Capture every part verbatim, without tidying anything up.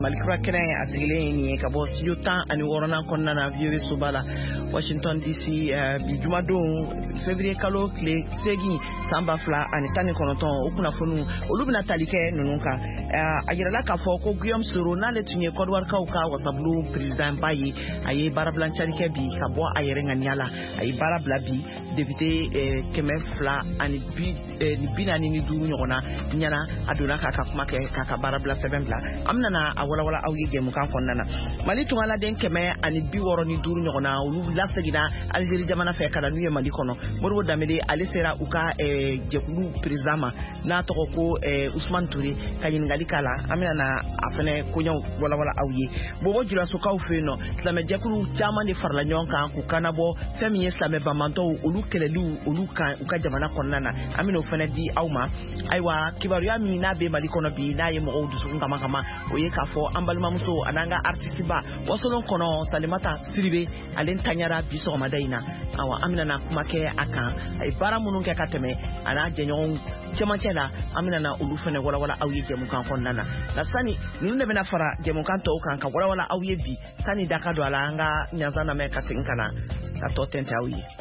Malikura kɛnɛ a sigilen nin ye ka bɔ studio tan ani wɔɔrɔnan kɔnɔna na V O A soba la Washington D C bi jumadon février kalo tile segin san ba fila ani tan ni kɔnɔntɔn o kunnafoniw olu bɛna tali kɛ ninnu kan a yirala k'a fɔ ko Guillaume Soro n'ale tun ye Côte d'Ivoirekaw ka wasabulu président ba ye a ye baarabilancari kɛ bi ka bɔ a yɛrɛ ŋaniya la a ye baara bila bi député kɛmɛ fila ani bi naani ni duuru ɲɔgɔnna ɲana a donna k'a ka kuma kɛ k'a ka baarabila sɛbɛn bila an bɛna a walawala aw ye jɛmukan kɔnɔna na Mali tungaladen kɛmɛ ani bi wɔɔrɔ ni duuru ɲɔgɔnna olu laseginna Algérie jamana fɛ ka na n'u ye Mali kɔnɔ Modibo Dembélé ale sera u ka jɛkulu président ma n'a tɔgɔ ko Ousmane Touré ka ɲininkali k'a la an bɛna a fɛnɛ koɲɛw walawala aw ye Bobo Dioulasokaw fɛ yen nɔ silamɛjɛkulu caman de farala ɲɔgɔn kan k'u kanabɔ fɛn min ye silamɛ bamantɔw olu kɛlɛliw olu kan u ka jamana kɔnɔna na an bɛna o fɛnɛ di aw ma ayiwa kibaruya min n'a bɛ Mali kɔnɔ bi n'a ye mɔgɔw dusukun kama kama o ye k'a fɔ an balimamuso an'an ka artiste ba Wasolon kɔnɔ Salimata Siribe ale tanyara bi sɔgɔmada in na awa an bɛna kuma kɛ a kan a ye baara minnu kɛ ka tɛmɛ a n'a jɛɲɔgɔnw cɛmancɛ la an bɛna olu fɛnɛ walawala aw ye jɛmukan kɔnɔna na nka sani ninnu de bɛna fara jɛmukan tɔw kan ka walawala aw ye bi sani da ka don a la an ka ɲanzan lamɛn ka segin ka na ka tɔ tɛntɛ aw ye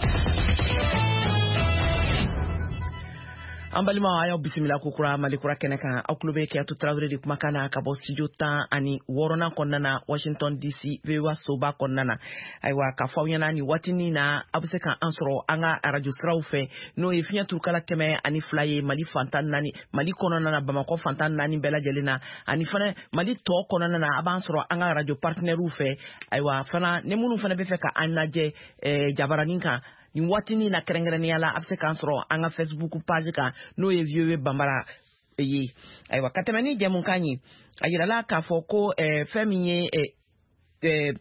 an balimaw a y'aw bisimila kokura Malikura kɛnɛ kan aw tulo bɛ Kiyatu Tarawele de kumakan na ka bɔ studio tan ani wɔɔrɔnan kɔnɔna na Washington D C V O A soba kɔnɔna na ayiwa ka fɔ aw ɲɛna nin waatinin na aw bɛ se ka an sɔrɔ an ka arajo siraw fɛ n'o ye fiɲɛ turukala kɛmɛ ani fila ye Mali fantan naani Mali kɔnɔna na Bamakɔ fantan naani bɛɛ lajɛlen na ani fana Mali tɔ kɔnɔna na a b'an sɔrɔ an ka arajo partenaires fɛ ayiwa fana ni minnu fana bɛ fɛ ka an lajɛ jabaranin kan nin waatinin na kɛrɛnkɛrɛnnenya la a bɛ se k'an sɔrɔ an ka Facebook page kan n'o ye V O A Bambara ye ayiwa ka tɛmɛ ni jɛmukan ye a yirala k'a fɔ ko fɛn min ye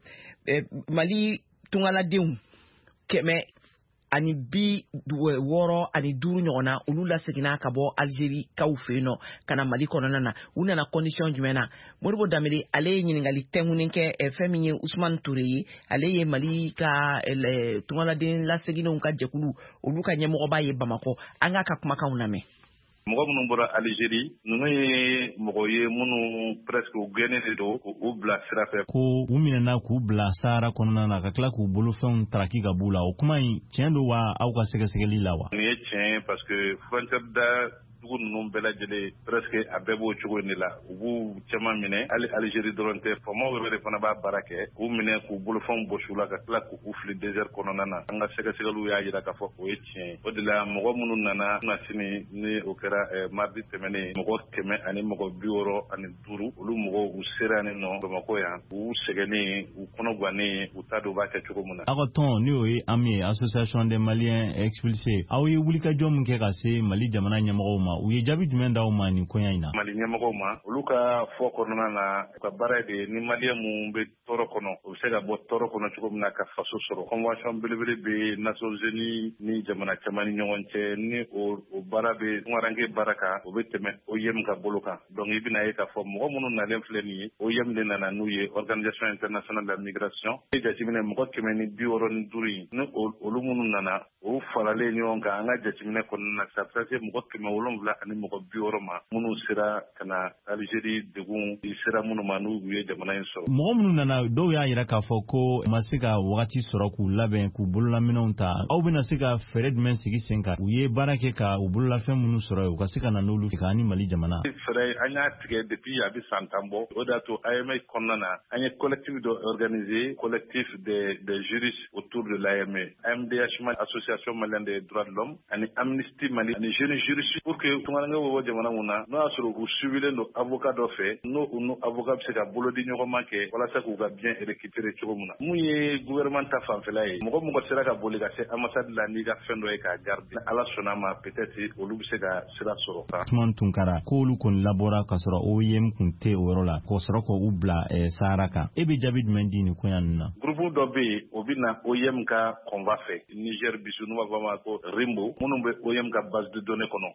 Mali tungaladenw kɛmɛ ani bi wɔɔrɔ ani duuru ɲɔgɔnna olu laseginna ka bɔ Algérie kaw fɛ yen nɔ ka na Mali kɔnɔna na u nana condition jumɛn na Modibo Dembélé ale ye ɲininkali tɛnkunin kɛ fɛn min ye Ousmane Touré ye ale ye Mali ka tungaladen laseginnenw ka jɛkulu olu ka ɲɛmɔgɔba ye Bamakɔ an k'a ka kumakanw lamɛn mɔgɔ minnu bɔra Algérie ninnu ye mɔgɔ ye minnu presque u gɛnnen de don k'u bila sira fɛ ko u minɛna k'u bila Sahara kɔnɔna na ka tila k'u bolofɛnw taraki ka b'u la o kuma in tiɲɛ don wa aw ka sɛgɛsɛgɛli la wa? Nin ye tiɲɛ parce que frontière da dugu ninnu bɛɛ lajɛlen presque a bɛɛ b'o cogo in de la u b'u caman minɛ hali Algérie dɔrɔn tɛ faamaw yɛrɛ de fana b'a baara kɛ k'u minɛ k'u bolofɛnw bɔsi u la ka tila k'u fili désert kɔnɔna na an ka sɛgɛsɛgɛliw y'a jira k'a fɔ o ye tiɲɛ ye o de la mɔgɔ minnu nana na sini ni o kɛra mardi tɛmɛnen mɔgɔ kɛmɛ ani mɔgɔ bi wɔɔrɔ ani duuru olu mɔgɔw u sera nin nɔ Bamakɔ yan u sɛgɛnnen u kɔnɔ gannen u t'a dɔn u b'a kɛ cogo min na. Aw ka tɔn n'o ye A M I Association des Maliens Expulsés aw ye wulikajɔ min kɛ ka se Mali jamana ɲɛmɔgɔw ma u ye jaabi jumɛn d'aw ma nin koɲa in na? Mali ɲɛmɔgɔw ma olu ka fɔ kɔnɔna na u ka baara de ni malien mun bɛ tɔɔrɔ kɔnɔ u bɛ se ka bɔ tɔɔrɔ kɔnɔ cogo min na ka faso sɔrɔ convention belebele bɛ Nations Unies ni jamana caman ni ɲɔgɔn cɛ ni o baara bɛ tungaranke baara kan o bɛ tɛmɛ O I M ka bolo kan donc i bɛna ye k'a fɔ mɔgɔ minnu nalen filɛ nin ye O I M de nana n'u ye Organisation Internationale de la Migration e jateminɛ mɔgɔ kɛmɛ ni bi wɔɔrɔ ni duuru in ni olu minnu nana o faralen ɲɔgɔn kan an ka jateminɛ kɔnɔna na ça fait mɔgɔ kɛmɛ wolonwula ani mɔgɔ bi wɔɔrɔ ma minnu sera ka na Algérie degun sera minnu ma n'u ye jamana in sɔrɔ. Mɔgɔ minnu nana dɔw y'a jira k'a fɔ ko ma se ka wagati sɔrɔ k'u labɛn k'u bololaminɛw ta aw bɛna se ka fɛɛrɛ jumɛn sigi sen kan u ye baara kɛ ka u bololafɛn minnu sɔrɔ u ka se ka na n'olu ka ni Mali jamana. Fɛɛrɛ an y'a tigɛ depuis a bɛ san tan bɔ o de y'a to A M A kɔnɔna na an ye collectif dɔ organisé collectif des des juristes autour de l'A M A A M D H Association Malienne des droits de l'homme ani Amnesty Mali ani jeunes juristes pour que tungaranke bɛ bɔ jamana mun na n'o y'a sɔrɔ u suivilen don avocat dɔ fɛ n'o n'o avocat bɛ se ka bolo di ɲɔgɔn ma kɛ walasa k'u ka bien récupérer cogo min na mun ye gouvernement ta fanfɛla ye mɔgɔ mɔgɔ sera ka boli ka se ambassade la n'i ka fɛn dɔ ye k'a garder ala sɔnna ma peut-être olu bɛ se ka sira sɔrɔ kan. Ousmane Tunkara k'olu kɔni labɔra ka sɔrɔ O I M kun tɛ o yɔrɔ la k'o sɔrɔ k'u bila Sahara kan e bɛ jaabi jumɛn di nin koɲa ninnu na? Groupe dɔ bɛ yen o bɛ na O I M ka convoi fɛ Niger bisu n'u b'a fɔ a ma ko Rimbo minnu bɛ O I M ka base de données kɔnɔ mais dɔw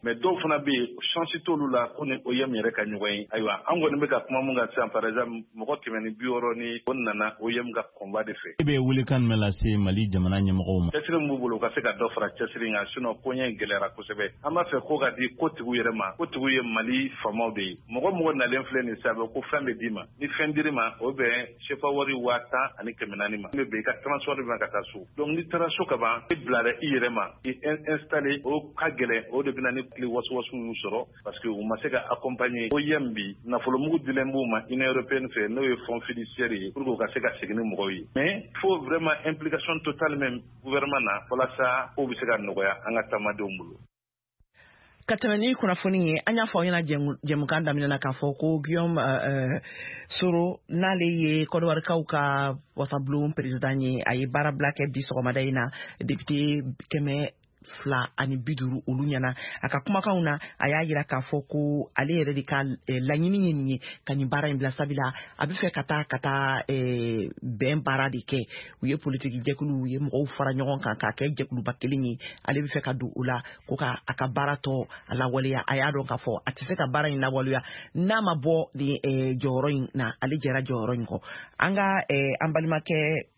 fana be chance tolu la ko ni O Y M yɛrɛ ka ɲɔgɔn ye ayiwa an kɔni bɛ ka kuma mun kan sisan par exemple mɔgɔ kɛmɛ ni bi wɔɔrɔ ni o nana O Y M ka combat de fɛ. E bɛ wuli kan mɛn lase Mali jamana ɲɛmɔgɔw ma. Cɛsiri min b'u bolo ka se ka dɔ fara cɛsiri kan sinon ko ɲɛ gɛlɛyara kosɛbɛ. An b'a fɛ ko ka di kotigiw yɛrɛ ma kotigiw ye Mali faamaw de ye mɔgɔ mɔgɔ nalen filɛ nin sisan ko fɛn bɛ d'i ma ni fɛn dir'i ma o bɛn sefa wari waa tan ani kɛmɛ naani ma. Ne bɛ i ka transport bɛ ka taa so donc ni taara so ka ban i bilara i yɛrɛ ma i installé o ka gɛlɛn o de bɛna ni tile wasuwasu y'u sɔrɔ parce que u ma se ka accompagner O Y M bi nafolomugu dilen b'u ma Union européenne fɛ n'o ye fonds fiduciaire ye pour que u ka se ka segin ni mɔgɔw ye mais il faut vraiment implication totale même gouvernement na walasa ko bɛ se ka nɔgɔya an ka taamadenw bolo. Ka tɛmɛ ni kunnafoni ye an y'a fɔ aw ɲɛna jɛmukan daminɛna k'a fɔ ko Guillaume Soro n'ale ye Côte d'Ivoirekaw ka wasabulon président ye a ye baara bila kɛ bi sɔgɔmada in na député kɛmɛ fila ani bi duuru olu ɲɛna a ka kumakanw na a y'a yira k'a fɔ ko ale yɛrɛ de ka laɲini ye nin ye ka nin baara in bila sabila a bɛ fɛ ka taa ka taa bɛn baara de kɛ u ye politiki jɛkulu u ye mɔgɔw fara ɲɔgɔn kan k'a kɛ jɛkuluba kelen ye ale bɛ fɛ ka don o la ko ka a ka baara tɔ a lawaleya a y'a dɔn k'a fɔ a tɛ se ka baara in lawaleya n'a ma bɔ nin jɔyɔrɔ in na ale jɛra jɔyɔrɔ in kɔ an ka an balimakɛ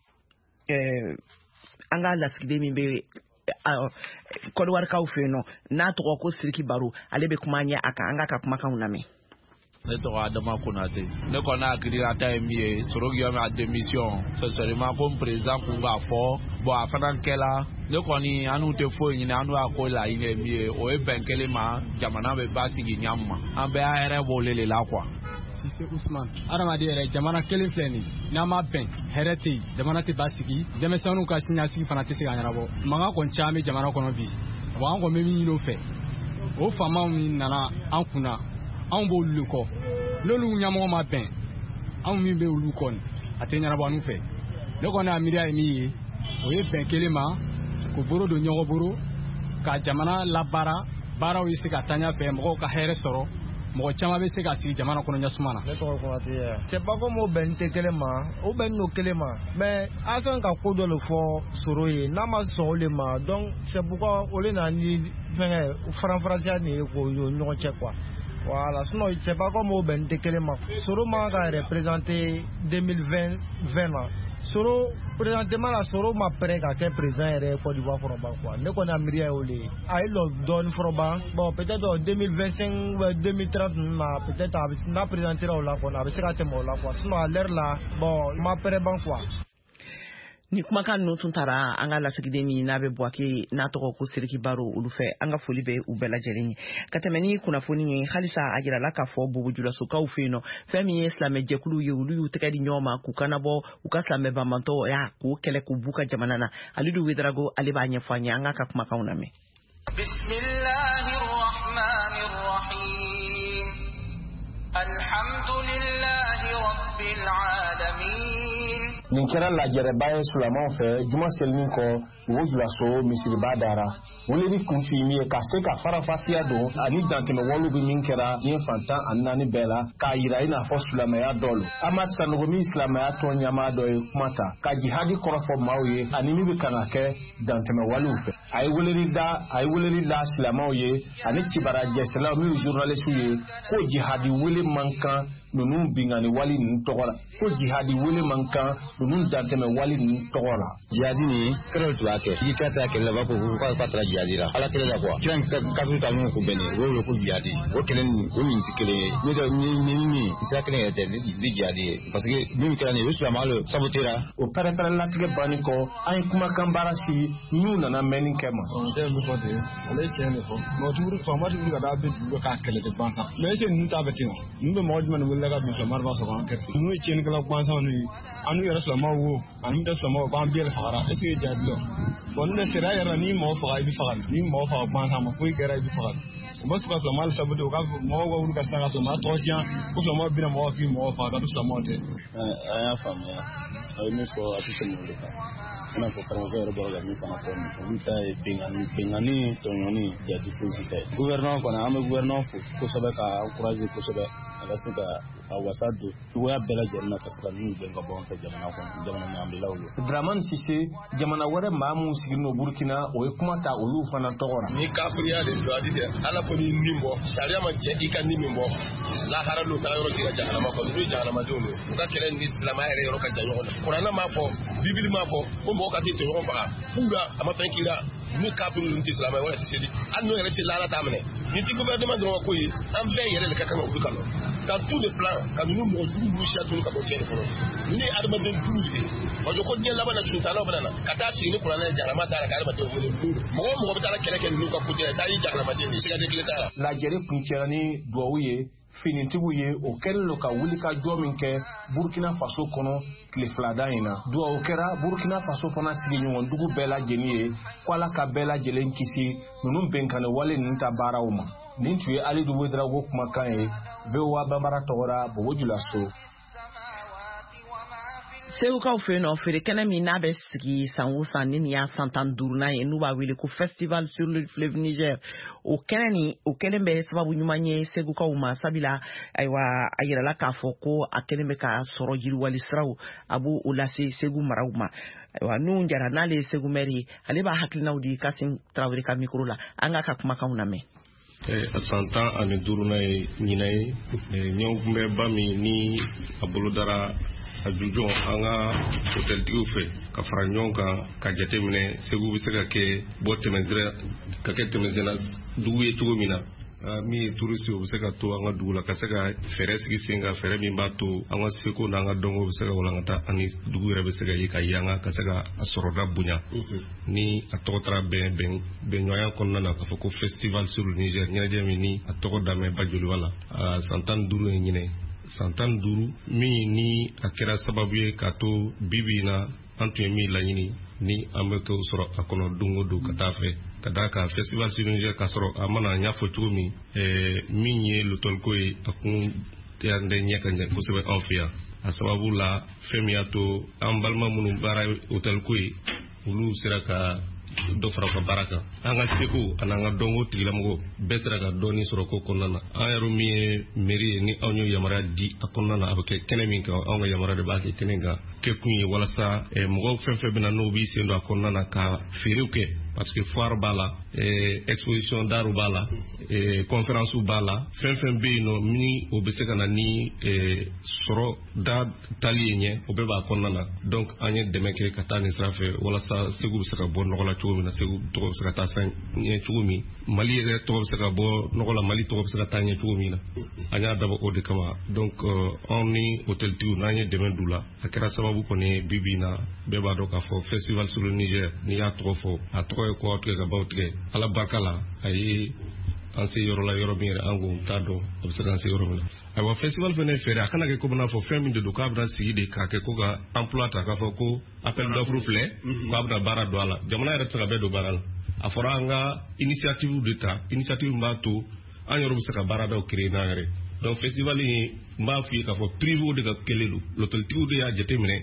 an ka lasigiden min bɛ Côte d'Ivoirekaw fɛ yen nɔ n'a tɔgɔ ko Sidiki Baro ale bɛ kuma ɲɛ a kan an ka ka kumakanw lamɛn. Ne tɔgɔ Adama Konate ne kɔni hakililata ye min ye Soro Guillaume a démission c'est seulement comme président kun k'a fɔ bon a fana kɛla ne kɔni an n'u tɛ foyi ɲini an n'u y'a ko laɲini ye min ye o ye bɛn kelen ma jamana bɛ basigi ɲan ma an bɛɛ an yɛrɛ b'o le la quoi. Sise Ousmane adamaden yɛrɛ jamana kelen filɛ nin n'a ma bɛn hɛrɛ tɛ yen jamana tɛ basigi denmisɛnninw ka siniɲɛsigi fana tɛ se ka ɲɛnabɔ mankan kɔni caman bɛ jamana kɔnɔ bi wa an kɔni bɛ min ɲini o fɛ o faamaw min nana an kunna anw b'olu le kɔ n'olu ɲɛmɔgɔ ma bɛn anw min bɛ olu kɔni a tɛ ɲɛnabɔ anw fɛ ne kɔni a miiriya ye min ye o ye bɛn kelen ma k'o bolo don ɲɔgɔn bolo ka jamana labaara baaraw ye se ka taa ɲɛfɛ mɔgɔw ka hɛrɛ sɔrɔ mɔgɔ caman bɛ se ka sigi jamana kɔnɔ ɲɛsuma na. Ne tɔgɔ Konate c'est pas comme o bɛn tɛ kelen ma o bɛn n'o kelen ma mais a kan ka ko dɔ le fɔ Soro ye n'a ma sɔn o le ma donc c'est pourquoi o le na ni fɛngɛ faranfasiya nin ye k'o y'o ɲɔgɔn cɛ quoi. Voilà, sinon c'est pas comme au ben Tekelema. Soro m'a représenté deux mille vingt là. Soro présentement la Soro m'a prêt à être président et Côte d'Ivoire Foroba quoi. Ne connais miria olé. Ah il le donne Foroba. Bon peut-être en deux mille vingt-cinq ou deux mille trente m'a peut-être n'a présenté là là quoi. Avec ça thème là quoi. Sinon à l'heure là bon m'a prêt ban quoi. Ni kumakan no tun tara an ka lasigiden min n'a bɛ Buwake n'a tɔgɔ ko Sidiki Baro olu fɛ an ka foli bɛ u bɛɛ lajɛlen ye ka tɛmɛ ni kunnafoni ye halisa a jirala k'a fɔ Bobojulasokaw fɛ yen nɔ fɛn min ye silamɛjɛkulu ye olu y'u tɛgɛ di ɲɔgɔn ma k'u kana bɔ u ka silamɛ banbantɔ ya k'o kɛlɛ k'u b'u ka jamana na Alidu Wedrago ale b'a ɲɛfɔ an ye an ka ka kumakanw lamɛn. Bismillahirrahmanirrahim Alhamdulillahi rabbil alamin. Nin kɛra lajɛrɛba ye Sulamaw fɛ juma selinin kɔ Bobojulaso misiriba dara wele bi kun ci min ye ka se ka farafasiya don ani dantɛmɛ waliw bi min kɛra diɲɛ fantan ani naani bɛɛ la k'a yira i n'a fɔ silamɛya dɔ lo Amadu Sanogo min silamɛya tɔn ɲɛmaa dɔ ye kuma ta ka jihadi kɔrɔfɔ maaw ye ani min bɛ kan ka kɛ dantɛmɛ waliw fɛ a ye weleli da a ye weleli da silamɛw ye ani kibarajɛsɛlaw min ye journalistw ye ko jihadi wele man kan ninnu bingani wali ninnu tɔgɔ la ko jihadi wele man kan ninnu dantɛmɛ wali ninnu tɔgɔ la jihadi ni kɛlɛ tun b'a kɛ i ka taa kɛlɛ la ko ko ka taa jihadi la ala kɛlɛ la quoi kiran ka su ta mun ko bɛnni o ye ko jihadi o kɛlɛ ni o min tɛ kelen ye ne ka ni ni ni sira kelen yɛrɛ tɛ ni jihadi ye parce que min kɛra ni o silamɛ le sabotera o pɛrɛpɛrɛ latigɛ banni kɔ an ye kumakan baara sigi n'u nana mɛnni kɛ ma on tɛ min fɔ ten ale ye tiɲɛ de fɔ mɔgɔ tuuru faama tuuru ka taa bɛ dugu k'a kɛlɛ de ban kan mais est-ce que ninnu ta bɛ ten wa ninnu bɛ mɔgɔ jumɛn de wele ka bin silamɛ b'a sɔrɔ an kɛrɛfɛ ninnu ye tiɲɛnikɛla gansanw ye an n'u yɛrɛ silamɛw wo ani tɛ silamɛw b'an bɛɛ de fagara est-ce que i jaabi dɔn bon ne sera yɛrɛ ni mɔgɔ faga i bɛ faga ni mɔgɔ faga gansan ma foyi kɛra i bɛ faga o ma sɔrɔ silamɛ hali sabu de o ka mɔgɔw ka wuli ka siran ka to maa tɔgɔ diyan ko silamɛw bɛna mɔgɔ k'i mɔgɔ faga ka to silamɛw tɛ an y'a faamuya a ye min fɔ a tɛ tɛmɛ o de kan i n'a fɔ karamɔgɔ yɛrɛ bɔra ka min fana fɔ olu ta ye bengani bengani tɔɲɔni jaabi fosi tɛ gouvernement kɔni an bɛ gouvernement fo kosɛbɛ ka encourager kosɛbɛ a ka se ka a wasa don cogoya bɛɛ lajɛlen na ka se ka ninnu gɛn ka bɔ an fɛ jamana kɔnɔ jamana ɲaamɛlaw ye. Dramane Sise jamana wɛrɛ maa mun sigilen no Burkina o ye kuma ta olu fana tɔgɔ la. Ni kafiriya de don a ti ala ko ni nin bɔ sariya ma jɛ i ka nin min bɔ lahara n'o taa yɔrɔ jira jahanama kɔnɔ n'o ye jahanamadenw ye u ka kɛlɛ ni silamɛya yɛrɛ yɔrɔ ka jan ɲɔgɔn na. Kuranɛ m'a fɔ bibili m'a fɔ ko mɔgɔ ka tɛ to ɲɔgɔn faga fula a ma fɛn k'i la ni kafiri ninnu tɛ silamɛya wɛrɛ tɛ seli hali n'o yɛrɛ tɛ lahara t'a minɛ nin ti gouvernement dɔrɔn ko ye an bɛɛ yɛrɛ de ka kan ka wuli ka nɔ ka tout le plan ka ninnu mɔgɔ jugu ninnu siya tunu ka bɔ diɲɛ kɔnɔ ninnu ye adamaden jugu de ye parce que ko diɲɛ laban na suntannaw bɛna na ka taa sigi ni kuranɛ ye jahanama da la ka adamaden wele mɔgɔ mɔgɔ bɛ taa kɛlɛ kɛ ninnu ka côté la taa y'i jahanamaden de siga tɛ kelen t'a la. Lajɛli kuncɛla ni duwawu ye finitigiw ye o kɛlen don ka wuli ka jɔ min kɛ Burkina Faso kɔnɔ tile filada in na. Duwawu kɛra Burkina Faso fana sigiɲɔgɔn dugu bɛɛ lajɛlen ye ko Ala ka bɛɛ lajɛlen kisi ninnu bɛnkanni wale ninnu ta baaraw ma. Nin tun ye Ali Dugu Drago kumakan ye V O A Banbara tɔgɔra Bobo Julaso. Segukaw fɛ yen nɔ feerekɛnɛ min n'a bɛ sigi san o san ni nin y'a san tan duurunan ye n'u b'a wele ko Festival sur le fleuve Niger o kɛnɛ nin o kɛlen bɛ sababu ɲuman ye segukaw ma sabula ayiwa a yirala k'a fɔ ko a kɛlen bɛ ka sɔrɔ yiriwali siraw a b'o o lase Segu maraw ma ayiwa n'u jara n'ale ye Segu maire ye ale b'a hakilinaw di Kasim Traoré ka micro la an ka ka kumakanw lamɛn. A san tan ani duurunan ye ɲinan ye ɲɔgɔn kunbɛ ba min ni a bolodara a jujɔn an ka hôteltigiw fɛ ka fara ɲɔgɔn kan ka jate minɛ Segu bɛ se ka kɛ bɔ tɛmɛsira ka kɛ tɛmɛsira dugu ye cogo min na min ye touriste o bɛ se ka to an ka dugu la ka se ka fɛɛrɛ sigi sen kan fɛɛrɛ min b'a to an ka seko n'an ka dɔnko bɛ se ka walankata ani dugu yɛrɛ bɛ se ka ye ka yanga ka se ka a sɔrɔda bonya ni a tɔgɔ taara bɛn bɛn bɛnɲɔgɔnya kɔnɔna na k'a fɔ ko festival sur le Niger ɲɛnajɛ min ni a tɔgɔ damɛ ba joliba la a san tan ni duuru ye ɲinɛ san tan ni duuru min ni a kɛra sababu ye k'a to bibi na an tun ye min laɲini ni an bɛ kɛ sɔrɔ a kɔnɔ don o don ka taa fɛ ka d'a kan festival sur le Niger k'a sɔrɔ a mana n y'a fɔ cogo min min ye lotɔliko ye a kun tɛ an tɛ ɲɛ ka ɲɛ kosɛbɛ anw fɛ yan a sababu la fɛn min y'a to an balima minnu baara hôteliko ye olu sera ka dɔ fara ka baara kan an ka seko ani an ka dɔnko tigilamɔgɔ bɛɛ sera ka dɔɔni sɔrɔ ko kɔnɔna na an yɛrɛ min ye mairie ye ni anw ye yamaruya di a kɔnɔna na a bɛ kɛ kɛnɛ min kan anw ka yamaruya de b'a kɛ kɛnɛ kan kɛ kun ye walasa mɔgɔw fɛn fɛn bɛna n'o b'i sen don a kɔnɔna na ka feerew kɛ parce que foire b'a la exposition d'art b'a la conférence b'a la fɛn fɛn bɛ yen nɔ ni o bɛ se ka na ni sɔrɔ da tali ye ɲɛ o bɛɛ b'a kɔnɔna na donc an ye dɛmɛ kɛ ka taa nin sira fɛ walasa Segu bɛ se ka bɔ nɔgɔ la cogo min na Segu tɔgɔ bɛ se ka taa san ɲɛ cogo min Mali yɛrɛ tɔgɔ bɛ se ka bɔ nɔgɔ la Mali tɔgɔ bɛ se ka taa ɲɛ cogo min na an y'a dabɔ o de kama donc anw ni hôteltigiw n'an ye dɛmɛ d'u la a kɛra sababu kɔni bi bi na bɛɛ b'a dɔn k'a fɔ festival sur le Niger n'i y'a tɔgɔ fɔ a tɔgɔ ye kɔ tigɛ ka baw tigɛ ala barika la a ye an se yɔrɔ la yɔrɔ min yɛrɛ an ko t'a dɔn a bɛ se k'an se yɔrɔ min na ayiwa festival fɛnɛ fɛɛrɛ a kana kɛ ko bɛna fɔ fɛn min de don k'a bɛna sigi de k'a kɛ ko ka emploi ta k'a fɔ ko appel d'offre filɛ k'a bɛna baara don a la jamana yɛrɛ tɛ se ka bɛɛ don baara la a fɔra an ka initiative de ta initiative b'a to an yɛrɛ bɛ se ka baaradaw créer n'an yɛrɛ donc festival in n b'a f'i ye k'a fɔ privé de ka kɛlen don l'hôteltigiw de y'a jate minɛ.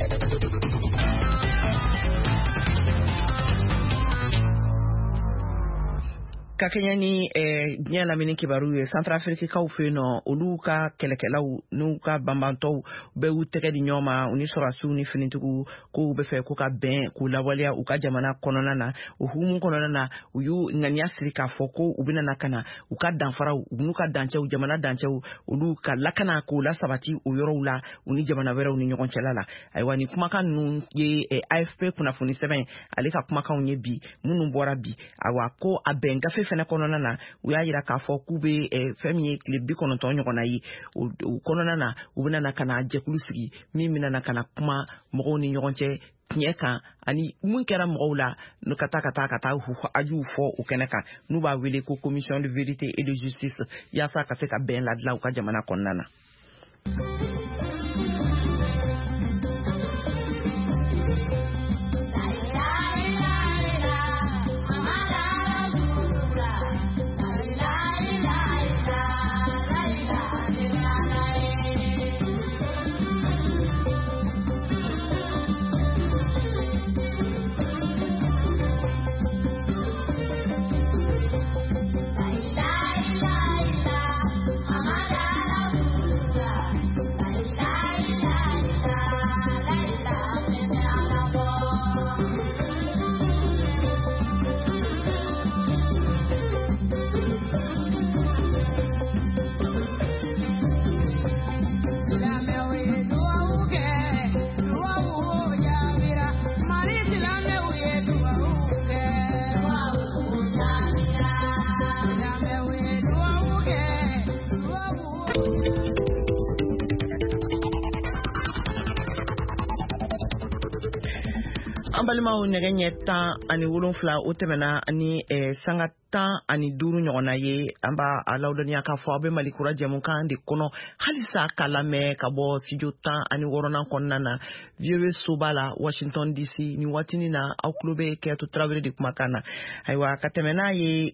ka kɛɲɛ ni diɲɛ lamini kibaru ye Centrafricains fɛ yen nɔ olu ka kɛlɛkɛlaw n'u ka banbantɔw bɛɛ y'u tɛgɛ di ɲɔgɔn ma u ni sɔrɔdasiw ni finitigiw k'u bɛ fɛ k'u ka bɛn k'u lawaleya u ka jamana kɔnɔna na o hukumu kɔnɔna na u y'u ŋaniya siri k'a fɔ ko u bɛna ka na u ka danfaraw u n'u ka dancɛw jamana dancɛw olu ka lakana k'u la sabati o yɔrɔw la u ni jamana wɛrɛw ni ɲɔgɔn cɛla la ayiwa ni kumakan ninnu ye A F P kunnafoni sɛbɛn ale ka kumakanw ye bi minnu bɔra bi ayiwa ko a bɛn gafe fɛnɛ kɔnɔna na u y'a yira k'a fɔ k'u bɛ fɛn min ye tile bi kɔnɔntɔn ɲɔgɔnna ye o kɔnɔna na u bɛna ka na jɛkulu sigi min bɛna ka na kuma mɔgɔw ni ɲɔgɔn cɛ tiɲɛ kan ani mun kɛra mɔgɔw la ka taa ka taa ka taa ajuw fɔ o kɛnɛ kan n'u b'a wele ko commission de vérité et de justice yaasa ka se ka bɛn ladilan u ka jamana kɔnɔna na. an balimaw nɛgɛ ɲɛ tan ani wolonfila o tɛmɛna ani sanga tan ani duuru ɲɔgɔnna ye an b'a a lawdɔniya k'a fɔ a bɛ malikura jɛmukan de kɔnɔ halisa k'a lamɛn ka bɔ studio tan ani wɔɔrɔnan kɔnɔna na V O A soba la Washington D C ni waatinin na aw tulo bɛ Kɛtu Tarawele de kumakan na ayiwa ka tɛmɛ n'a ye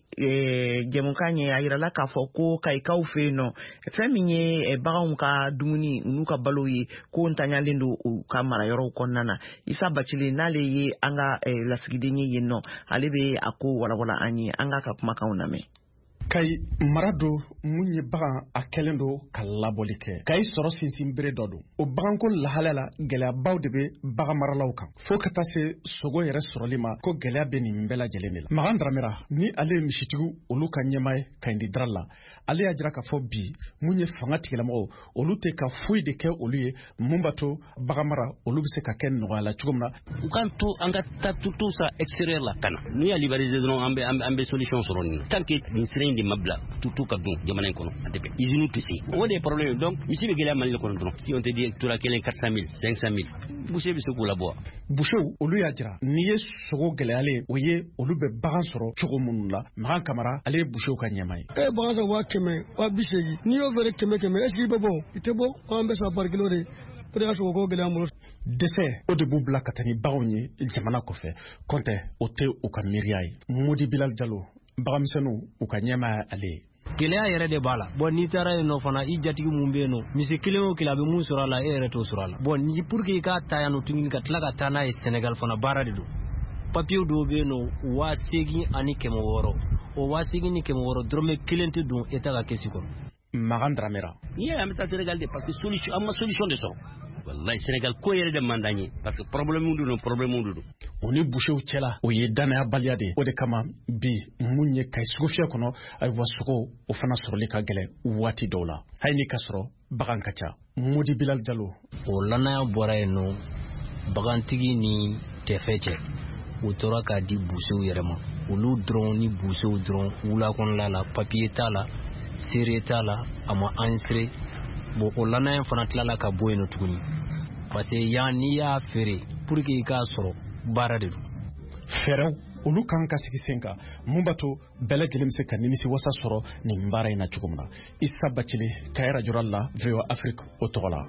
jɛmukan ye a yirala k'a fɔ ko kayikaw fɛ yen nɔ fɛn min ye baganw ka dumuni n'u ka balo ye ko ntanyalen don u ka marayɔrɔw kɔnɔna na Isa Bacili n'ale ye an ka lasigiden ye yen nɔ ale bɛ a ko walawala an ye an ka ka kumakanw lamɛn. Kay marado mun ye bagan a kɛlen don ka labɔli kɛ kay sɔrɔ sinsin bere dɔ don o baganko lahalaya la gɛlɛyabaw de bɛ bagan maralaw kan fo ka taa se sogo yɛrɛ sɔrɔli ma ko gɛlɛya bɛ nin bɛɛ lajɛlen de la Magan Daramera ni ale ye misitigiw olu ka ɲɛmaa ye Kayindi Dara la ale y'a jira k'a fɔ bi mun ye fanga tigilamɔgɔw olu tɛ ka foyi de kɛ olu ye mun b'a to bagan mara olu bɛ se ka kɛ nɔgɔya la cogo min na u kan to an ka taa tout ça extérieur la kana n'u y'a libéraliser dɔrɔn an bɛ an bɛ solution sɔrɔ nin tant que nin sira in de ma bila tout ka don jamana in kɔnɔ a tɛ bɛn usine tɛ se o de ye problème donc misi bɛ gɛlɛya Mali de kɔnɔ dɔrɔn si on te dit tora kelen quatre cent mille cinq cent mille boucher bɛ se k'o labɔ boucher olu y'a jira n'i ye sogo gɛlɛyalen o ye olu bɛ bagan sɔrɔ cogo minnu la Magan Kamara ale ye boucher ka ɲɛmaa ye e bagan sɔrɔ waa kɛmɛ waa bi seegin n'i y'o feere kɛmɛ kɛmɛ est-ce que i bɛ bɔ i tɛ bɔ an bɛ sa par kilo de o de y'a sɔrɔ ko gɛlɛya bolo dɛsɛ o de b'u bila ka taa ni baganw ye jamana kɔfɛ kɔntɛ o tɛ u ka miiriya ye Modi Bilal Jalo baganmisɛnninw u ka ɲɛmaa ale ye gɛlɛya yɛrɛ de b'a la bon n'i taara yen nɔ fana i jatigi mun bɛ yen nɔ misi kelen o kelen a bɛ mun sɔrɔ a la e yɛrɛ t'o sɔrɔ a la bon ni pour que i k'a ta yan nɔ tuguni ka tila ka taa n'a ye Sénégal fana baara de don papier dɔw bɛ yen nɔ waa seegin ani kɛmɛ wɔɔrɔ o waa seegin ni kɛmɛ wɔɔrɔ dɔrɔmɛ kelen tɛ don État ka kɛsi kɔnɔ. Magan Daramera n'i y'a ye an bɛ taa Sénégal de parce que solution an ma solution de sɔrɔ wallahi Sénégal ko yɛrɛ de man d'an ye parce que problème mun don problème mun don o ni boucherw cɛla o ye danaya baliya de o de kama bi mun ye Kayi sugu fiyɛ kɔnɔ ayiwa sogo o fana sɔrɔli ka gɛlɛ waati dɔw la hali ni ka sɔrɔ bagan ka ca Modi Bilal Jalo o lanaya bɔra yen nɔ bagantigi ni tɛfɛ cɛ o tora k'a di boucherw yɛrɛ ma olu dɔrɔn ni boucherw dɔrɔn wula kɔnɔla la papier t'a la seere t'a la a ma enregistré bon o lanaya fana tilala ka bɔ yen nɔ tuguni parce que yan n'i y'a feere pour que i k'a sɔrɔ baara de don fɛɛrɛw olu kan ka sigi sen kan mun b'a to bɛɛ lajɛlen bɛ se ka nimisi wasa sɔrɔ nin baara in na cogo min na Isa Bacili Kayi radio la V O A Afrique o tɔgɔ la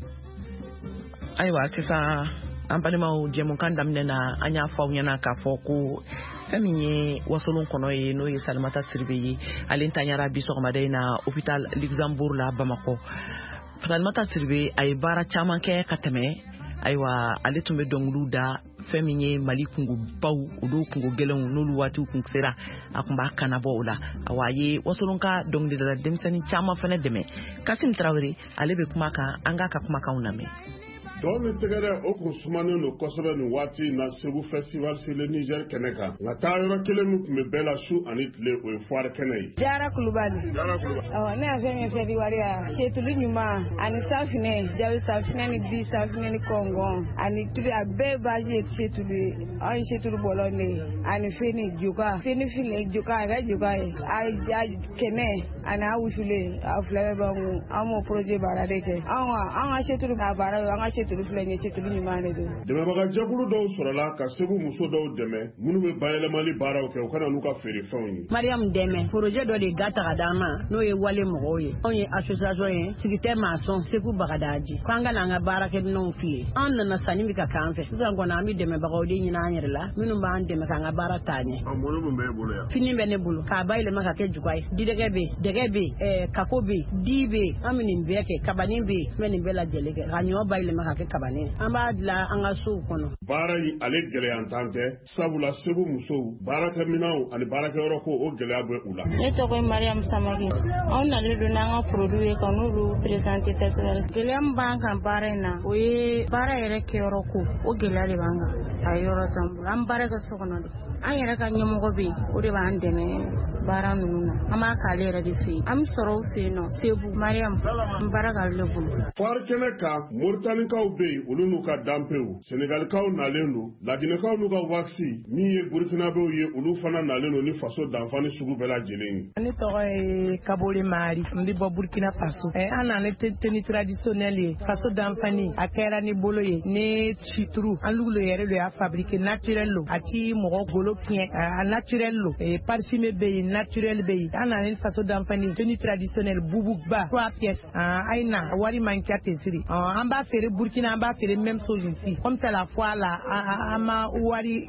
ayiwa sisan an balimaw jɛmukan daminɛ na an y'a fɔ aw ɲɛna k'a fɔ ko fɛn min ye wasolon kɔnɔ ye n'o ye Salimata Siribe ye ale ntanyara bi sɔgɔmada in na hôpital Luxembourg la Bamakɔ Salimata Siribe a ye baara caman kɛ ka tɛmɛ ayiwa ale tun bɛ dɔnkiliw da fɛn min ye Mali kungobaw olu kungo gɛlɛnw n'olu waatiw kun sera a kun b'a kanabɔ o la awa a ye wasolon ka dɔnkilidala denmisɛnnin caman fana dɛmɛ Kasim Tarawele ale bɛ kuma kan an k'a ka kumakanw lamɛn. Dɔw min tɛgɛrɛ o kun sumanen don kosɛbɛ nin waati na Segu festival sur le Niger kɛnɛ kan nka taa yɔrɔ kelen min tun bɛ bɛɛ la su ani tile o ye foire kɛnɛ ye. Jara Kulubali. Jara Kulubali. Awɔ ne y'a fɛn min fɛ di wariya setulu ɲuman ani safinɛ jabi safinɛ ni bi safinɛ ni kɔngɔn ani tulu a bɛɛ baasi ye setulu ye anw ye setulu bɔlɔ ne ye ani fini joka fini fini joka a bɛ joka ye a kɛnɛ ani a wusulen a fila bɛɛ b'an kun an m'o projet baara de kɛ anw an ka setulu ka baara ye an ka setulu filɛ nin ye setulu ɲuman de don. Dɛmɛbaga jɛkulu dɔw sɔrɔla ka Segu muso dɔw dɛmɛ minnu bɛ bayɛlɛmali baaraw kɛ u kana n'u ka feerefɛnw ye. Mariam Dɛmɛ projet dɔ de ga taga d'an ma n'o ye wale mɔgɔw ye anw ye association ye sigi tɛ maçon Segu Bagadaji k'an ka n'an ka baarakɛminɛnw f'i ye an nana sanni bɛ ka k'an fɛ sisan kɔni an bɛ dɛmɛbagaw de ɲini an yɛrɛ la minnu b'an dɛmɛ k'an ka baara taa ɲɛ. A mɔni mun b'e bolo yan? Fini bɛ ne bolo k'a bayɛlɛma ka kɛ juga ye didɛgɛ bɛ yen dɛgɛ bɛ yen kako bɛ yen di bɛ yen an bɛ nin bɛɛ kɛ kabanin bɛ yen n bɛ nin bɛɛ lajɛlen kɛ ka ɲɔ bayɛlɛma ka kɛ kabanin an b'a dilan an ka sow kɔnɔ. Baara in ale gɛlɛyantan tɛ sabula Segu musow baarakɛminɛnw ani baarakɛyɔrɔ ko o gɛlɛya bɛ u la. Ne tɔgɔ ye Mariam Samake anw nalen don n'an ka produit ye ka n'olu présenter festival. Gɛlɛya min b'an kan baara in na o ye baara yɛrɛ kɛyɔrɔ ko o gɛlɛya de b'an kan a yɔrɔ t'an bolo an baara kɛ so kɔnɔ de an yɛrɛ ka ɲɛmɔgɔ bɛ yen o de b'an dɛmɛ baara ninnu na an b'a k'ale yɛrɛ de fɛ yen an bɛ sɔrɔ u fɛ yen nɔ Sebu Mariam n baara k'ale de bolo. Foire kɛnɛ kan Moritanikaw bɛ yen olu n'u ka danpew Senegalikaw nalen don Laginɛkaw n'u ka waksi min ye Burkinabɛw ye olu fana nalen don ni faso danfani sugu bɛɛ lajɛlen ye. Ne tɔgɔ ye Kabore Mari n bɛ bɔ Burkina Faso an nana tenue traditionnelle ye faso danfani a kɛra ni bolo ye ne situru an lugulo yɛrɛ lo y'a fabriqué naturel lo a ti mɔgɔ golo tiɲɛ a naturel lo parfumé bɛ yen naturel bɛ yen an nana ni faso danfani tenue traditionnelle bububa trois pièces ayi na wari man ca ten siri an b'a feere Burkina an b'a feere même chose ici comme c'est la fois là an ma wari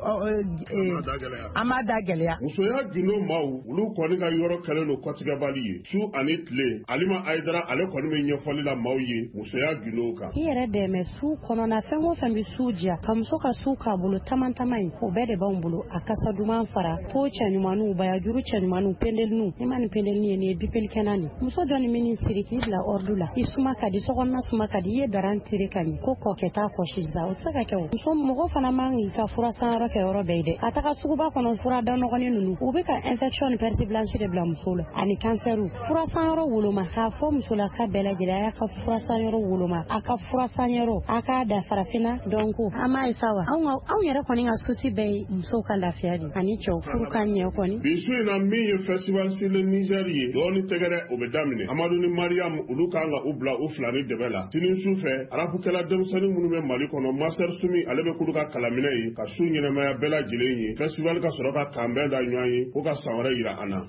an m'a da gɛlɛya. Musoya gindo maaw olu kɔni ka yɔrɔ kɛlen don kɔtigɛbali ye su ani tile Alima Aidara ale kɔni bɛ ɲɛfɔli la maaw ye musoya gindo kan. K'i yɛrɛ dɛmɛ su kɔnɔna fɛn o fɛn bɛ su diya ka muso ka su k'a bolo taman taman ye o bɛɛ de b'anw bolo a kasa duman fara to cɛ ɲumanniw bayajuru cɛ ɲumanniw pendeliniw ni ma nin pendelini ye nin ye bipeli kɛnɛ nin muso dɔ ni min siri k'i bila ordre la i suma ka di sokɔnɔna suma ka di i ye daran tiri ka ɲɛ ko kɔkɛ t'a kɔsi sisan o tɛ se ka kɛ o muso mɔgɔ fana man k'i ka fura san yɔrɔ kɛ yɔrɔ bɛɛ ye dɛ a taga suguba kɔnɔ fura da nɔgɔnin ninnu u bɛ ka infection ni perte blanche de bila muso la ani kansɛriw fura san yɔrɔ woloma k'a fɔ musolaka bɛɛ lajɛlen a y'a ka fura san yɔrɔ woloma a ka fura san yɔrɔ a k'a da farafinna donc an m'a ye sa wa anw yɛrɛ kɔni ka souci bɛɛ ye musow ka lafiya de ani cɛw furu ka ɲɛ kɔni. bi su in na min ye festival sile Niger ye dɔɔni tɛgɛrɛ o bɛ daminɛ Amadu ni Mariam olu kan ka u bila u fila ni dɛbɛ la sini su fɛ arabukɛla denmisɛnnin minnu bɛ Mali kɔnɔ Master Sumi ale bɛ kulu ka kalaminɛ ye ka su ɲɛnɛmaya bɛɛ lajɛlen ye festival ka sɔrɔ ka kanbɛn da ɲɔgɔn ye ko ka san wɛrɛ yira an na.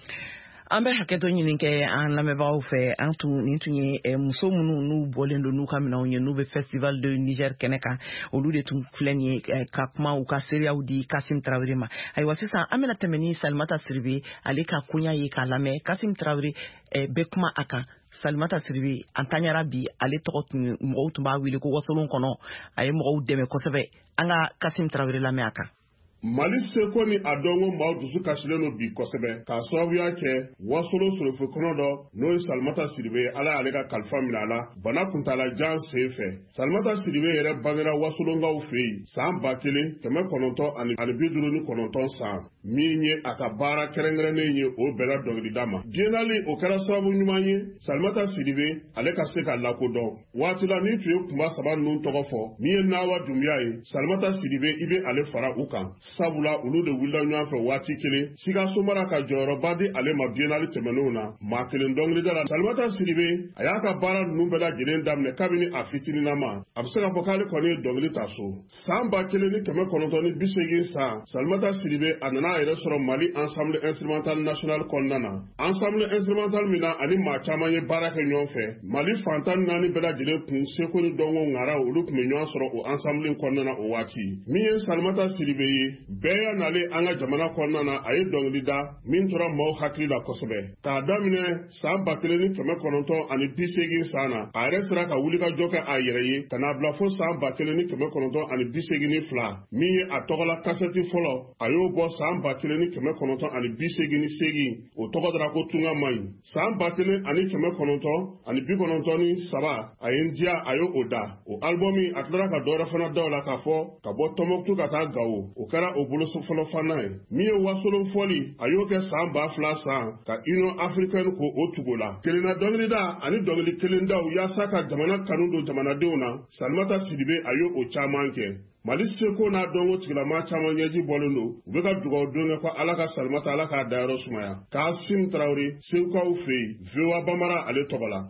An bɛ hakɛtɔ ɲini kɛ an lamɛnbagaw fɛ an tun nin tun ye muso minnu n'u bɔlen don n'u ka minɛnw ye n'u bɛ festival de Niger kɛnɛ kan olu de tun filɛ nin ye ka kuma u ka seereyaw di Kasim Traoré ma ayiwa sisan an bɛna tɛmɛ ni Salimata Siribe ale ka koɲa ye k'a lamɛn Kasim Traoré bɛ kuma a kan Salimata Siribe an tanyara bi ale tɔgɔ tun mɔgɔw tun b'a wele ko wasolon kɔnɔ a ye mɔgɔw dɛmɛ kosɛbɛ an ka Kasim Traoré lamɛn a kan. Mali seko ni a dɔnko maaw dusu kasilen don bi kosɛbɛ k'a sababuya kɛ wasolo sorofe kɔnɔ dɔ n'o ye Salimata Siribe ala y'ale ka kalifa minɛ a la bana kuntala jan sen fɛ Salimata Siribe yɛrɛ bangera wasolonkaw fɛ yen san ba kelen kɛmɛ kɔnɔntɔn ani bi duuru ni kɔnɔntɔn san min ye a ka baara kɛrɛnkɛrɛnnen ye o bɛɛ la dɔnkilida ma biennale o kɛra sababu ɲuman ye Salimata Siribe ale ka se ka lakodɔn waati la ni tun ye kunba saba ninnu tɔgɔ fɔ min ye Nawa Dunbiya ye Salimata Siribe i bɛ ale fara u kan sabula olu de wulila ɲɔgɔn fɛ waati kelen Sikaso mara ka jɔyɔrɔba di ale ma biennale tɛmɛnenw na maa kelen dɔnkilida la Salimata Siribe a y'a ka baara ninnu bɛɛ lajɛlen daminɛ kabini a fitininama a bɛ se ka fɔ k'ale kɔni ye dɔnkili ta so san ba kelen ni kɛmɛ kɔnɔntɔn ni bi seegin san Salimata Siribe a nana a yɛrɛ sɔrɔ Mali ensemble instrumental national kɔnɔna na ensemble instrumental min na ani maa caman ye baara kɛ ɲɔgɔn fɛ Mali fantan naani bɛɛ lajɛlen kun seko ni dɔnko ŋara olu tun bɛ ɲɔgɔn sɔrɔ o ensemble kɔnɔna na o waati min ye Salimata Siribe ye bɛɛ y'a nale an ka jamana kɔnɔna na a ye dɔnkili da min tora maaw hakili la kosɛbɛ k'a daminɛ san ba kelen ni kɛmɛ kɔnɔntɔn ani bi seegin san na a yɛrɛ sera ka wulikajɔ kɛ a yɛrɛ ye ka n'a bila fo san ba kelen ni kɛmɛ kɔnɔntɔn ani bi seegin ni fila min ye a tɔgɔla kasɛti fɔlɔ a y'o bɔ san ba kelen ni kɛmɛ kɔnɔntɔn ani bi seegin ni seegin o tɔgɔ dara ko tunga man ɲi san ba kelen ani kɛmɛ kɔnɔntɔn ani bi kɔnɔntɔn ni saba a ye n diya a ye o da o albumi a tilara ka dɔwɛrɛ fana da o la k'a fɔ ka bɔ Tɔnbɔkutu ka taa Gawo o kɛra o bolo fɔlɔ fana ye min ye wasolon fɔli a y'o kɛ san ba fila san ka Union Africaine ko o tugo la kelenna dɔnkilida ani dɔnkili kelen daw yaasa ka jamana kanu don jamanadenw na Salimata Siribe a y'o o caman kɛ Mali seko n'a dɔnko tigilama caman ɲɛji bɔlen don u bɛ ka dugawu don kɛ ko ala ka Salimata ala k'a dayɔrɔ sumaya Kasim Traoré Segukaw fɛ yen V O A Bambara ale tɔgɔ la.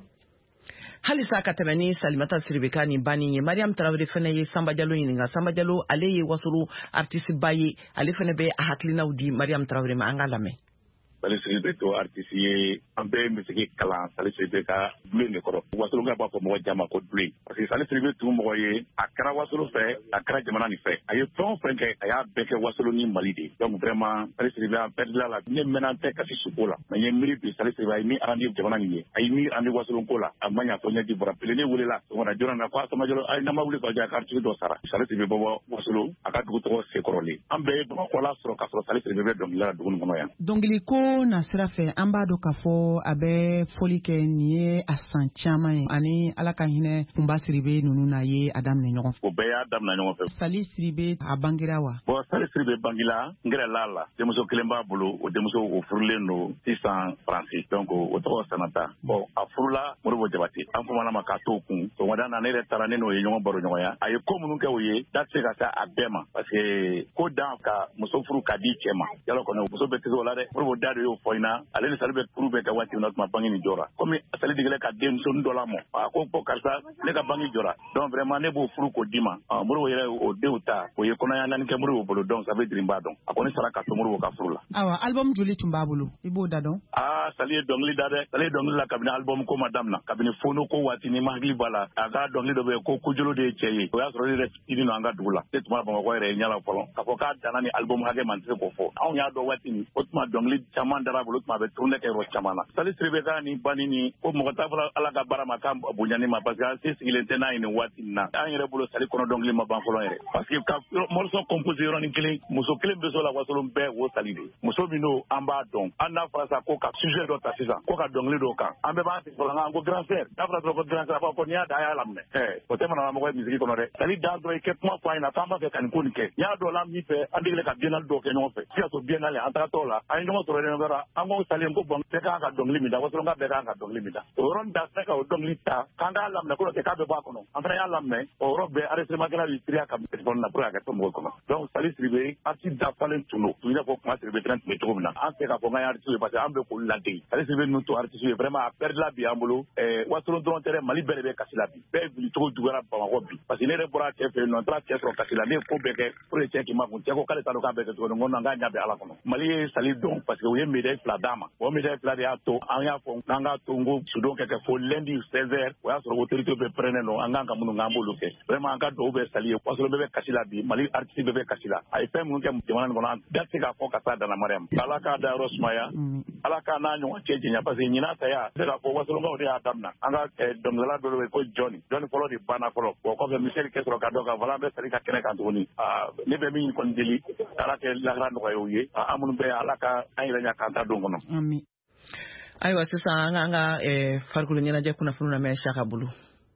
Halisa ka tɛmɛ ni Salimata Siribe ka nin banni ye Mariam Traoré fana ye Samba Diallo ɲininka Samba Diallo ale ye wasolo artiste ba ye ale fana bɛ a hakilinaw di Mariam Traoré ma an ka lamɛn. Sali Siribe to artiste ye an bɛɛ misiki kalan Sali Siribe ka dule de kɔrɔ wasolo ka b'a fɔ mɔgɔ jama ko dule parce que Sali Siribe tun mɔgɔ ye a kɛra wasolo fɛ a kɛra jamana nin fɛ a ye fɛn o fɛn kɛ a y'a bɛɛ kɛ wasolo ni Mali de donc vraiment Sali Siribe a perdre la ne mɛnna tɛ kasi suko la mais n ye miiri bi Sali Siribe a ye min arrangé jamana nin ye a ye min arrangé wasolon ko la a ma ɲa fɔ ɲɛji bɔra pele ne welela sɔgɔmada joona na ko a Samba Diallo a ye n'an ma wuli ka jɔ a ka artiste dɔ sara Sali Siribe bɔ bɔ wasolo a ka dugu tɔgɔ Sekɔrɔlen an bɛɛ ye Bamakɔ la sɔrɔ k'a sɔrɔ Sali Siribe bɛ dɔnkili la dugu nin kɔnɔ yan dɔnkili ko ko na sira fɛ an b'a dɔn k'a fɔ a bɛ foli kɛ nin ye a san caman ye ani ala ka hinɛ kunba siribe ninnu na ye a daminɛ ɲɔgɔn fɛ. O bɛɛ y'a daminɛ ɲɔgɔn fɛ. Sali Siribe a bangera wa? Bon Sali Siribe bangila n gɛrɛ la la denmuso kelen b'a bolo o denmuso o furulen don sisan Faransi donc o tɔgɔ Sanata. Bon a furula Modibo Jabate an famana ma k'a to kun sɔgɔmada na ne yɛrɛ taara ne n'o ye ɲɔgɔn baro ɲɔgɔnya a ye ko minnu kɛ o ye da tɛ se ka se a bɛɛ ma parce que ko dan ka muso furu ka di cɛ ma yala kɔni muso bɛ tɛ o la dɛ Modibo da de y'o fɔ in na ale ni Sali bɛ furu bɛ kɛ waati min na tuma bange ni jɔra komi Sali digɛlɛ ka denmuso dɔ lamɔ a ko ko karisa ne ka bange jɔra donc vraiment ne b'o furu k'o di ma Modibo yɛrɛ o denw ta o ye kɔnɔya naani kɛ Modibo bolo donc ça veut dire n b'a dɔn a kɔni sara ka to Modibo ka furu la. Awa album joli tun b'a bolo i b'o da dɔn? Ah Sali ye dɔnkili da dɛ Sali ye dɔnkili la kabini album ko ma daminɛ kabini fono ko waati ni ma hakili b'a la a ka dɔnkili dɔ bɛ yen ko kojolo de ye cɛ ye o y'a sɔrɔ ne yɛrɛ fitinin don an ka dugu la ne tuma Bamakɔ yɛrɛ ye ɲɛla fɔlɔ k'a fɔ k'a danna ni album hakɛ man tɛ se k'o fɔ anw y'a dɔn waati min o tuma dɔnkili caman dara bolo tuma bɛ tourner kɛ yɔrɔ caman na Sali Siribe ka nin banni ni ko mɔgɔ t'a fɔra ala ka baara ma k'a bonyani ma parce que an se sigilen tɛ n'a ye nin waati in na an yɛrɛ bolo Sali kɔnɔ dɔnkili ma ban fɔlɔ yɛrɛ parce que ka morceau composé yɔrɔnin kelen muso kelen bɛ so la wasolon bɛɛ o Sali de muso min don an b'a dɔn an n'a fɔra sa ko ka sujet dɔ ta sisan ko ka dɔnkili dɔ kan an bɛɛ b'an sigi fɔlɔ an ko grand frère n'a fɔra dɔrɔn ko grand frère a b'a fɔ n'i y'a da a y'a laminɛ ɛ o tɛ mana mɔgɔ ye musique kɔnɔ dɛ Sali da dɔrɔn i kɛ kuma fɔ an ɲɛna k'an b'a fɛ ka nin ko nin kɛ n y'a dɔn la min fɛ an degelen ka biennale dɔw kɛ ɲɔgɔn fɛ Sikaso biennale an tagatɔ la an ye ɲɔgɔn sɔrɔ ɲɔgɔn kɔrɔ an ko Sali ko bon bɛɛ k'an ka dɔnkili min da wasolon ka bɛɛ k'an ka dɔnkili min da o yɔrɔnin da fɛ ka o dɔnkili ta k'an k'a laminɛ ko dɔ kɛ k'a bɛ bɔ a kɔnɔ an fana y'a laminɛ o yɔrɔ bɛɛ enregistrement kɛla bi siriya ka téléphone na pour que a kɛ to mɔgɔw kɔnɔ donc Sali Siribe artiste dafalen tun don i n'a fɔ kuma Siribe fɛnɛ tun bɛ cogo min na an tɛ k'a fɔ k'an ye artiste ye parce que an bɛ k'olu ladege Sali Siribe ninnu to artiste ye vraiment a perdre la bi an bolo wasolon dɔrɔn tɛ dɛ Mali bɛɛ de bɛ kasi la bi bɛɛ wuli cogo juguyara Bamakɔ bi parce que ne yɛrɛ bɔra cɛ fɛ yen nɔ n taara cɛ sɔrɔ kasi la ne ye ko bɛɛ kɛ pour que cɛ k'i ma kun cɛ ko k'ale t'a dɔn k'a bɛɛ kɛ cogo min n ko non n k'a ɲɛ bɛ Ala kɔnɔ Mali ye Sali dɔn parce que u ye médaille fila d'a ma o médaille fila de y'a to an y'a fɔ n'an k'a to n ko sudon kɛ kɛ fo lundi seize heures o y'a sɔrɔ autorité bɛɛ pɛrɛnnen don an kan ka minnu k'an b'olu kɛ vraiment an ka dugawu bɛ Sali ye wasolon bɛɛ bɛ kasi la bi Mali artiste bɛɛ bɛ kasi la a ye fɛn minnu kɛ jamana nin kɔnɔ an da tɛ se k'a fɔ ka taa dana Mariam Ala k'a da yɔrɔ sumaya Ala k'a n'a ɲɔgɔn cɛ janya parce que ɲinan ta ya se k'a fɔ wasolonkaw de y'a daminɛ an ka dɔnkilidala dɔ bɛ yen ko Jɔni Jɔni fɔlɔ de banna fɔlɔ o kɔfɛ Michel kɛ sɔrɔ ka dɔn k'a fɔ an bɛ Sali ka kɛnɛ kan tuguni ne bɛ min kɔni deli Ala kɛ lahara nɔgɔya u ye an minnu bɛ Ala ka an yɛrɛ ɲa k'an ta don kɔnɔ. Ayiwa sisan an ka farikolo ɲɛnajɛ kunnafoni lamɛn Saka bolo.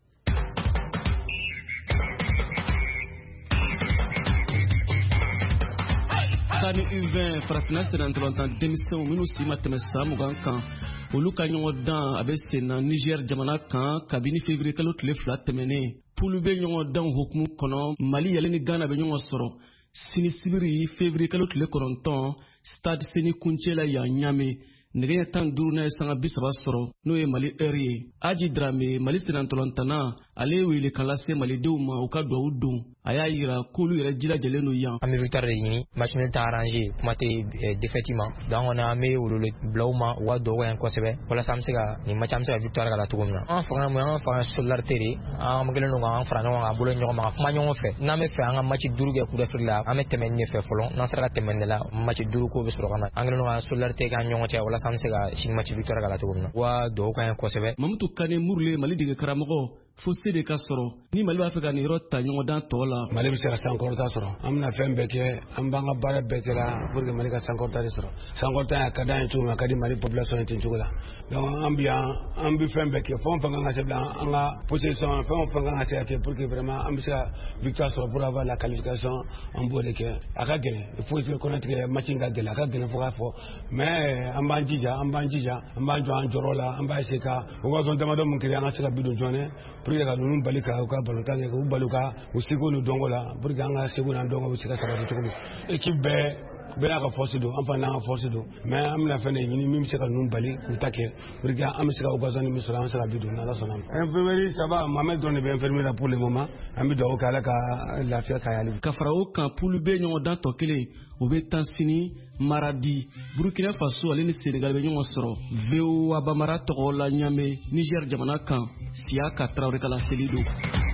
Kani U vingt farafinna sera ntolantan denmisɛnw minnu si ma tɛmɛ san mugan kan olu ka ɲɔgɔn dan a bɛ sen na Niger jamana kan kabini février kalo tile fila tɛmɛnen pulu bɛ ɲɔgɔn dan hukumu kɔnɔ Mali yɛlɛ ni Ghana bɛ ɲɔgɔn sɔrɔ sini sibiri février kalo tile kɔnɔntɔn stade Seni kuncɛ la yan Ɲame nɛgɛ ɲɛ tan duuru n'a ye sanga bi saba sɔrɔ n'o ye Mali heure ye Aji Drame Mali sera ntolantana ale ye wele kan lase malidenw ma u ka dugawu don a y'a yira k'olu yɛrɛ jilajɛlen don yan. An bɛ victoire de ɲini match t'a arrangé kuma tɛ défaite ma donc kɔni an bɛ wele bila u ma u ka dugawu kɛ kosɛbɛ walasa an bɛ se ka nin match an bɛ se ka victoire k'a la cogo min na. An fanga mun an fanga solidarité de an kɛlen don k'an fara ɲɔgɔn kan a bolo ɲɔgɔn ma ka kuma ɲɔgɔn fɛ n'an bɛ fɛ an ka match duuru kɛ Coupe d'Afrique la an bɛ tɛmɛ nin de fɛ fɔlɔ n'an sera ka tɛmɛ nin de la match duuru ko bɛ sɔrɔ ka na an kɛlen don ka solidarité k'an ɲɔgɔn cɛ walasa an bɛ se ka sini match victoire k'a la cogo min na wa dugawu kɛ kosɛbɛ. Mamutu Kane Murule Mali dege karamɔgɔ fo se de ka sɔrɔ ni Mali b'a fɛ ka nin yɔrɔ ta ɲɔgɔn dan tɔ la. Mali bɛ se ka sankɔrɔta sɔrɔ an bɛna fɛn bɛɛ kɛ an b'an ka baara bɛɛ kɛ la pour que Mali ka sankɔrɔta de sɔrɔ sankɔrɔta y'a ka d'an ye cogo min a ka di Mali population ye ten cogo la donc an bɛ yan an bɛ fɛn bɛɛ kɛ fɛn o fɛn kan ka se bila an ka position fɛn o fɛn kan ka se ka kɛ pour que vraiment an bɛ se ka victoire sɔrɔ pour avoir la qualification an b'o de kɛ a ka gɛlɛn il faut que connaître match ka gɛlɛn a ka gɛlɛn fo k'a fɔ mais an b'an jija an b'an jija an b'an jɔ an jɔyɔrɔ la an b'a essayer ka occasion damadɔ mun kɛ an ka se ka bi don joona pour que ka ninnu bali ka u ka balontan kɛ k'u bali u ka u seko n'u dɔnko la pour que an ka seko n'an dɔnko bɛ se ka sabati cogo min équipe bɛɛ bɛɛ n'a ka force don an fana n'an ka force don mais an bɛna fɛn de ɲini min bɛ se ka ninnu bali k'u ta kɛ pour que an bɛ se ka occasion min sɔrɔ an bɛ se ka bi don n'Ala sɔnna ma. Infirmerie ça va Mohamed dɔrɔn de bɛ infirmerie la pour le moment an bɛ dugawu kɛ Ala ka lafiya k'a yali. Ka fara o kan pulu bɛ ɲɔgɔn dan tɔ kelen o bɛ tan sini Maradi Burkina Faso ale ni Senegal bɛ ɲɔgɔn sɔrɔ V O A Bamara tɔgɔ la Ɲame Niger jamana kan Siaka Traoré ka laseli don.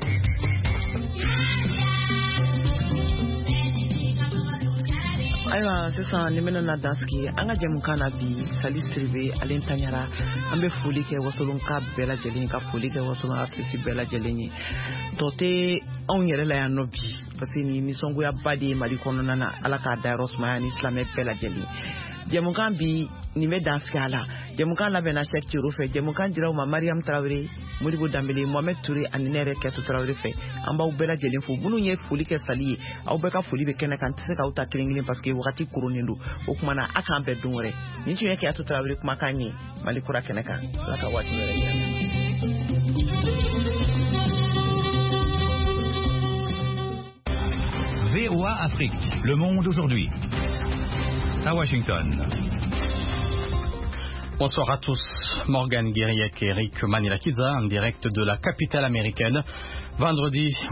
Ayiwa sisan ni bɛna na dansigi an ka jɛmukan na bi Sali Siribe ale tanyara an bɛ foli kɛ wasolonka bɛɛ lajɛlen ka foli kɛ wasolon artiste bɛɛ lajɛlen ye tɔ tɛ anw yɛrɛ la yan nɔ bi parce que ni nisɔngoya ba de ye Mali kɔnɔna na Ala k'a da yɔrɔ sumaya ni silamɛ bɛɛ lajɛlen jɛmukan bi nin bɛ dan sigi a la jɛmukan labɛnna Cheikh Thioro fɛ jɛmukan dira u ma Mariam Traoré Modibo Dambele Mohamed Touré ani ne yɛrɛ Kɛto Traoré fɛ an b'aw bɛɛ lajɛlen fo minnu ye foli kɛ sali ye aw bɛɛ ka foli bɛ kɛnɛ kan n tɛ se k'aw ta kelen kelen parce que wagati koronnen don o tuma na a k'an bɛɛ don wɛrɛ nin tun ye Kɛto Traoré kumakan ye Mali kura kɛnɛ kan Ala ka waati wɛrɛ yira. V O A Afrique, le monde aujourd'hui. À Washington. Bonsoir à tous. Morgan Guériec et Eric Manilakiza en direct de la capitale américaine. Vendredi.